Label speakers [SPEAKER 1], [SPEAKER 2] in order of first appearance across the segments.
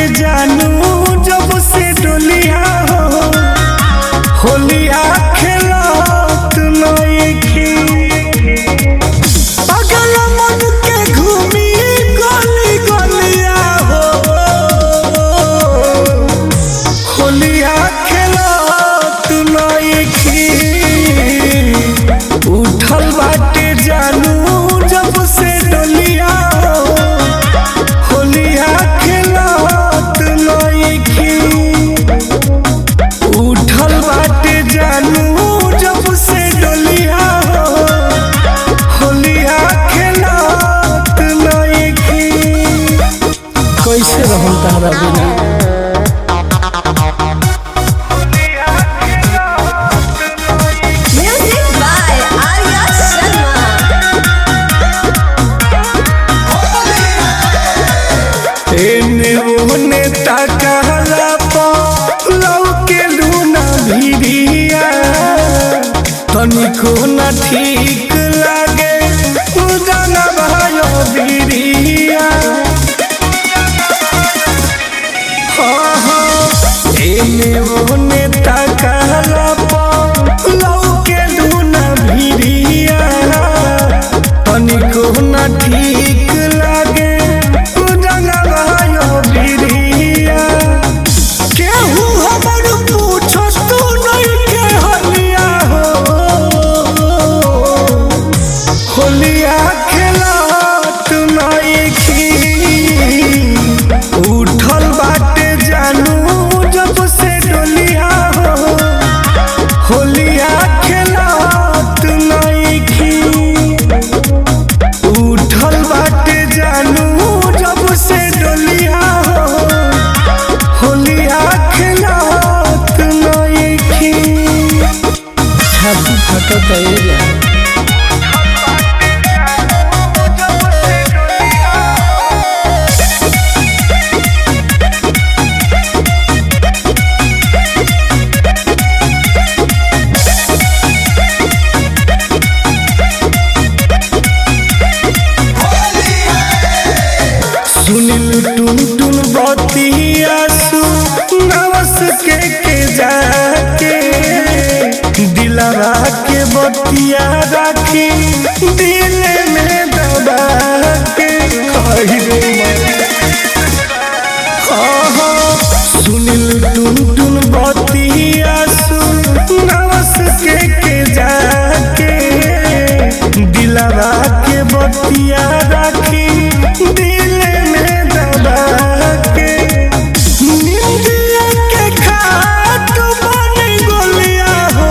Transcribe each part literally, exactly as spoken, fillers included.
[SPEAKER 1] जानू जब से डोलिया हो होलिया खेलत नइखी पागल मन के घूमी गली गलिया हो होलिया खेलत नइखी उठल बाटे जानू जब से डोलिया हो होलिया खेलत नइखी उठल बाटे जानू जब से डोलिया हो होलिया खेलत नइखी कैसे रहम तहरा बिना
[SPEAKER 2] Music by Arya Sharma.
[SPEAKER 1] एने ओने ताकला पा लौके लूना भिड़िया तनिको न ठीक लागे उदाना भयो भिड़िया हाँ हाँ एने ओने ताकला पा लौके लूना भिड़िया तनिको न ठीक लागे उदाना भयो भिड़िया केहू हमर पूछो तू नहीं के हलिया हो होलिया खेलत नइखी उठल बाटे जानू जब से डोलिया हो होलिया खेलत नइखी उठल बाटे जानू जब से डोलिया हो होलिया खेलत नइखी छाती फटत आइला सुनिल टुन टुन बतिया सुनवस के के जाके दिलवा के बतिया राखी दिल में दबा के कही रे हाँ हाँ सुनिल टुन टुन बतिया सुनवस के के जाके दिलवा के बतिया राखी दिल में दबा के निंदिया के खाट बन गोलिया हो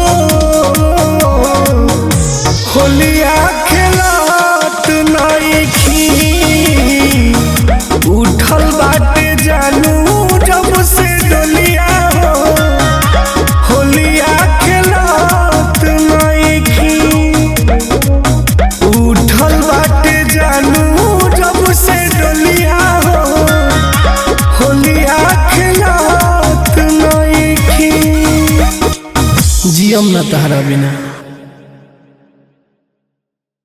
[SPEAKER 1] होलिया खेलत नइखी उठल बाटे जानू जब से डोलिया हो होलिया खेलत नइखी उठल बाटे जानू जब से डोलिया हो होलिया खेलत नइखी जियम ना तहरा बिना।